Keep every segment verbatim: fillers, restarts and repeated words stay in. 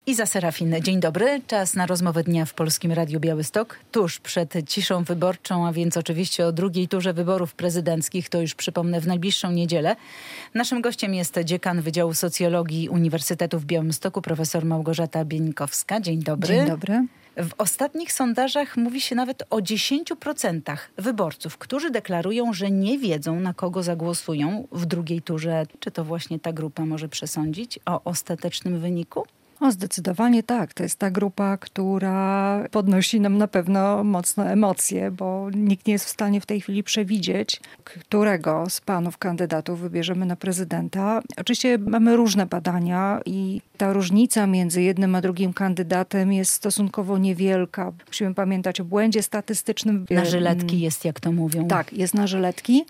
Iza Serafin, dzień dobry. Czas na rozmowę dnia w Polskim Radiu Białystok. Tuż przed ciszą wyborczą, a więc oczywiście o drugiej turze wyborów prezydenckich, to już przypomnę w najbliższą niedzielę. Naszym gościem jest dziekan Wydziału Socjologii Uniwersytetu w Białymstoku, profesor Małgorzata Bieńkowska. Dzień dobry. Dzień dobry. W ostatnich sondażach mówi się nawet o dziesięciu procentach wyborców, którzy deklarują, że nie wiedzą, na kogo zagłosują w drugiej turze. Czy to właśnie ta grupa może przesądzić o ostatecznym wyniku? O, zdecydowanie tak. To jest ta grupa, która podnosi nam na pewno mocno emocje, bo nikt nie jest w stanie w tej chwili przewidzieć, którego z panów kandydatów wybierzemy na prezydenta. Oczywiście mamy różne badania i ta różnica między jednym a drugim kandydatem jest stosunkowo niewielka. Musimy pamiętać o błędzie statystycznym. Na żyletki jest, jak to mówią. Tak, jest na żyletki.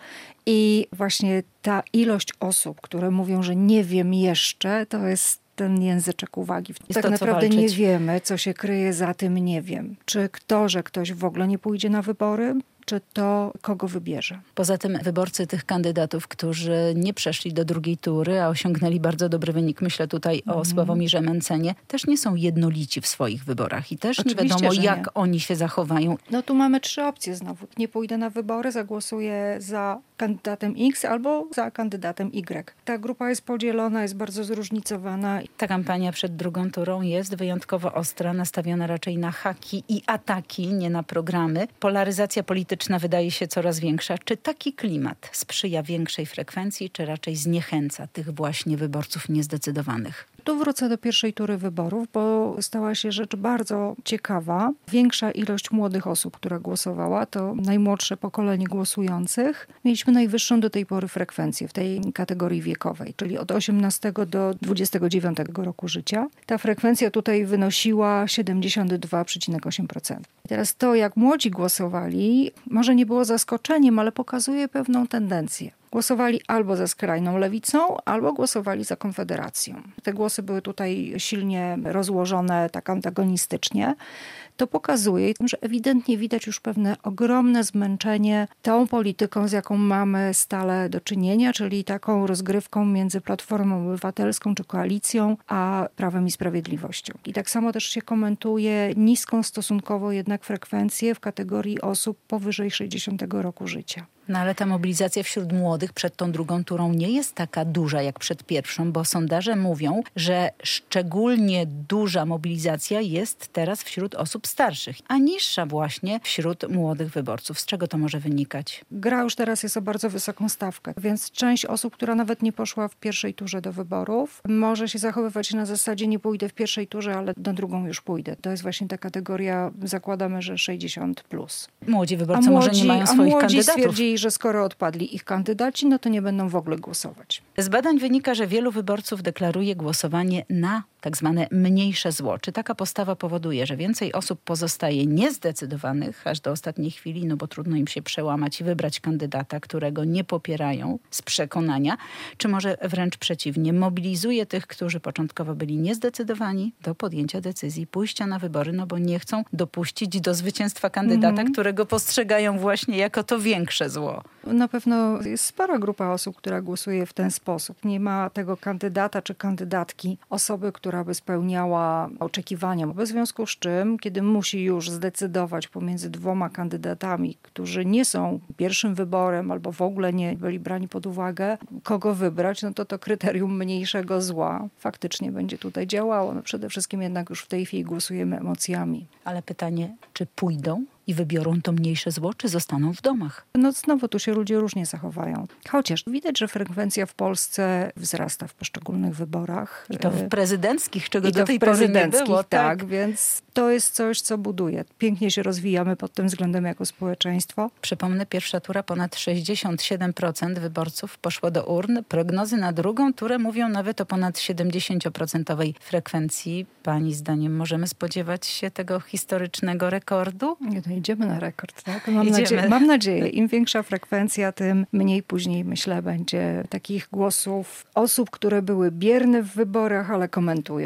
I właśnie ta ilość osób, które mówią, że nie wiem jeszcze, to jest ten języczek uwagi. Jest tak to, naprawdę nie wiemy, co się kryje za tym nie wiem. Czy kto, że ktoś w ogóle nie pójdzie na wybory, czy to kogo wybierze. Poza tym wyborcy tych kandydatów, którzy nie przeszli do drugiej tury, a osiągnęli bardzo dobry wynik, myślę tutaj mm. o Sławomirze Mentzenie, też nie są jednolici w swoich wyborach i też Oczywiście, nie wiadomo, jak nie. oni się zachowają. No tu mamy trzy opcje znowu. Nie pójdę na wybory, zagłosuję za kandydatem X albo za kandydatem Y. Ta grupa jest podzielona, jest bardzo zróżnicowana. Ta kampania przed drugą turą jest wyjątkowo ostra, nastawiona raczej na haki i ataki, nie na programy. Polaryzacja polityczna wydaje się coraz większa. Czy taki klimat sprzyja większej frekwencji, czy raczej zniechęca tych właśnie wyborców niezdecydowanych? Tu wrócę do pierwszej tury wyborów, bo stała się rzecz bardzo ciekawa. Większa ilość młodych osób, która głosowała, to najmłodsze pokolenie głosujących. Mieliśmy najwyższą do tej pory frekwencję w tej kategorii wiekowej, czyli od osiemnastego do dwudziestego dziewiątego roku życia. Ta frekwencja tutaj wynosiła siedemdziesiąt dwa przecinek osiem procent. Teraz to, jak młodzi głosowali, może nie było zaskoczeniem, ale pokazuje pewną tendencję. Głosowali albo za skrajną lewicą, albo głosowali za Konfederacją. Te głosy były tutaj silnie rozłożone tak antagonistycznie. To pokazuje, że ewidentnie widać już pewne ogromne zmęczenie tą polityką, z jaką mamy stale do czynienia, czyli taką rozgrywką między Platformą Obywatelską czy Koalicją, a Prawem i Sprawiedliwością. I tak samo też się komentuje niską stosunkowo jednak frekwencję w kategorii osób powyżej sześćdziesiątego roku życia. No ale ta mobilizacja wśród młodych przed tą drugą turą nie jest taka duża jak przed pierwszą, bo sondaże mówią, że szczególnie duża mobilizacja jest teraz wśród osób starszych, a niższa właśnie wśród młodych wyborców. Z czego to może wynikać? Gra już teraz jest o bardzo wysoką stawkę, więc część osób, która nawet nie poszła w pierwszej turze do wyborów, może się zachowywać na zasadzie nie pójdę w pierwszej turze, ale na drugą już pójdę. To jest właśnie ta kategoria, zakładamy, że sześćdziesiąt plus. Młodzi wyborcy a młodzi, może nie mają swoich a młodzi kandydatów. Stwierdzili, że skoro odpadli ich kandydaci, no to nie będą w ogóle głosować. Z badań wynika, że wielu wyborców deklaruje głosowanie na tak zwane mniejsze zło. Czy taka postawa powoduje, że więcej osób pozostaje niezdecydowanych aż do ostatniej chwili, no bo trudno im się przełamać i wybrać kandydata, którego nie popierają z przekonania, czy może wręcz przeciwnie, mobilizuje tych, którzy początkowo byli niezdecydowani do podjęcia decyzji, pójścia na wybory, no bo nie chcą dopuścić do zwycięstwa kandydata, mm-hmm. którego postrzegają właśnie jako to większe zło. Na pewno jest spora grupa osób, która głosuje w ten sposób. Nie ma tego kandydata czy kandydatki, osoby, która by spełniała oczekiwania. W związku z czym, kiedy musi już zdecydować pomiędzy dwoma kandydatami, którzy nie są pierwszym wyborem albo w ogóle nie byli brani pod uwagę, kogo wybrać, no to to kryterium mniejszego zła faktycznie będzie tutaj działało. No przede wszystkim jednak już w tej chwili głosujemy emocjami. Ale pytanie, czy pójdą i wybiorą to mniejsze zło, czy zostaną w domach? No znowu tu się ludzie różnie zachowają. Chociaż widać, że frekwencja w Polsce wzrasta w poszczególnych wyborach. I to w prezydenckich, czego I do tej w pory nie było. Tak, tak, więc to jest coś, co buduje. Pięknie się rozwijamy pod tym względem jako społeczeństwo. Przypomnę, pierwsza tura ponad sześćdziesiąt siedem procent wyborców poszło do urn. Prognozy na drugą turę mówią nawet o ponad siedemdziesięcioprocentowej frekwencji. Pani zdaniem możemy spodziewać się tego historycznego rekordu? Nie, to idziemy na rekord, tak? Mam, Idziemy. nadzieję, mam nadzieję. Im większa frekwencja, tym mniej później, myślę, będzie takich głosów osób, które były bierne w wyborach, ale komentują.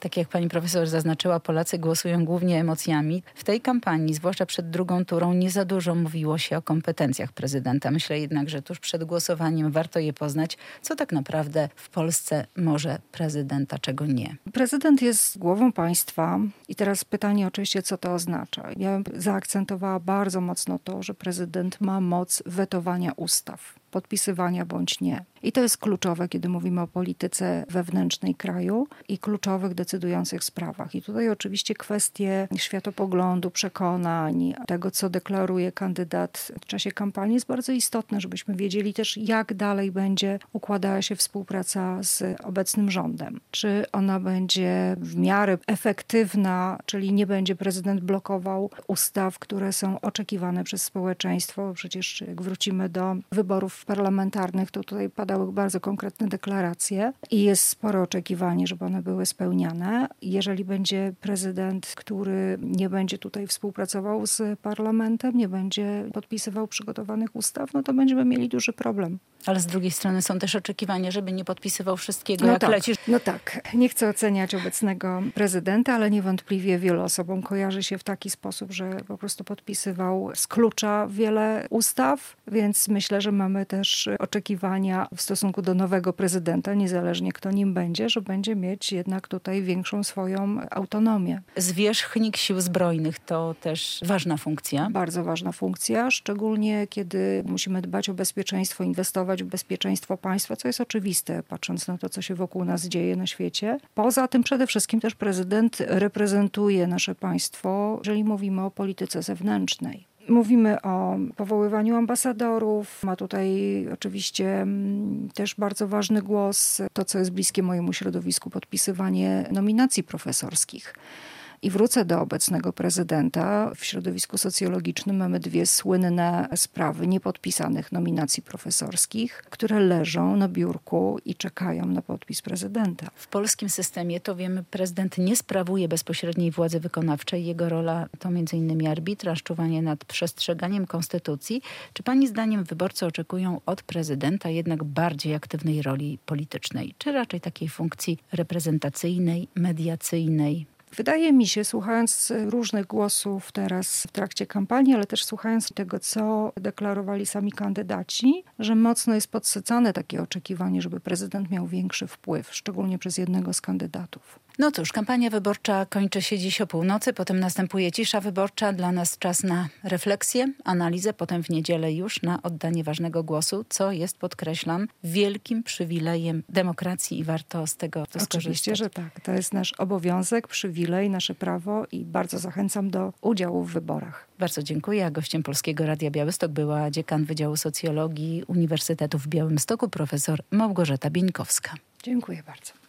Tak jak pani profesor zaznaczyła, Polacy głosują głównie emocjami. W tej kampanii, zwłaszcza przed drugą turą, nie za dużo mówiło się o kompetencjach prezydenta. Myślę jednak, że tuż przed głosowaniem warto je poznać, co tak naprawdę w Polsce może prezydenta, czego nie. Prezydent jest głową państwa i teraz pytanie oczywiście, co to oznacza. Ja bym zaakcentowała bardzo mocno to, że prezydent ma moc wetowania ustaw, podpisywania bądź nie. I to jest kluczowe, kiedy mówimy o polityce wewnętrznej kraju i kluczowych, decydujących sprawach. I tutaj oczywiście kwestie światopoglądu, przekonań, tego, co deklaruje kandydat w czasie kampanii, jest bardzo istotne, żebyśmy wiedzieli też, jak dalej będzie układała się współpraca z obecnym rządem. Czy ona będzie w miarę efektywna, czyli nie będzie prezydent blokował ustaw, które są oczekiwane przez społeczeństwo. Przecież jak wrócimy do wyborów parlamentarnych, to tutaj padały bardzo konkretne deklaracje i jest spore oczekiwanie, żeby one były spełniane. Jeżeli będzie prezydent, który nie będzie tutaj współpracował z parlamentem, nie będzie podpisywał przygotowanych ustaw, no to będziemy mieli duży problem. Ale z drugiej strony są też oczekiwania, żeby nie podpisywał wszystkiego, no jak tak, lecisz. No tak. Nie chcę oceniać obecnego prezydenta, ale niewątpliwie wielu osobom kojarzy się w taki sposób, że po prostu podpisywał z klucza wiele ustaw, więc myślę, że mamy też oczekiwania w stosunku do nowego prezydenta, niezależnie kto nim będzie, że będzie mieć jednak tutaj większą swoją autonomię. Zwierzchnik Sił Zbrojnych to też ważna funkcja. Bardzo ważna funkcja, szczególnie kiedy musimy dbać o bezpieczeństwo, inwestować w bezpieczeństwo państwa, co jest oczywiste, patrząc na to, co się wokół nas dzieje na świecie. Poza tym przede wszystkim też prezydent reprezentuje nasze państwo, jeżeli mówimy o polityce zewnętrznej. Mówimy o powoływaniu ambasadorów. Ma tutaj oczywiście też bardzo ważny głos to, co jest bliskie mojemu środowisku, podpisywanie nominacji profesorskich. I wrócę do obecnego prezydenta. W środowisku socjologicznym mamy dwie słynne sprawy niepodpisanych nominacji profesorskich, które leżą na biurku i czekają na podpis prezydenta. W polskim systemie, to wiemy, prezydent nie sprawuje bezpośredniej władzy wykonawczej. Jego rola to między innymi arbitraż, czuwanie nad przestrzeganiem konstytucji. Czy pani zdaniem wyborcy oczekują od prezydenta jednak bardziej aktywnej roli politycznej, czy raczej takiej funkcji reprezentacyjnej, mediacyjnej? Wydaje mi się, słuchając różnych głosów teraz w trakcie kampanii, ale też słuchając tego, co deklarowali sami kandydaci, że mocno jest podsycane takie oczekiwanie, żeby prezydent miał większy wpływ, szczególnie przez jednego z kandydatów. No cóż, kampania wyborcza kończy się dziś o północy, potem następuje cisza wyborcza. Dla nas czas na refleksję, analizę, potem w niedzielę już na oddanie ważnego głosu, co jest, podkreślam, wielkim przywilejem demokracji i warto z tego skorzystać. Oczywiście, że tak. To jest nasz obowiązek, przywilej, nasze prawo i bardzo zachęcam do udziału w wyborach. Bardzo dziękuję. A gościem Polskiego Radia Białystok była dziekan Wydziału Socjologii Uniwersytetu w Białymstoku, profesor Małgorzata Bieńkowska. Dziękuję bardzo.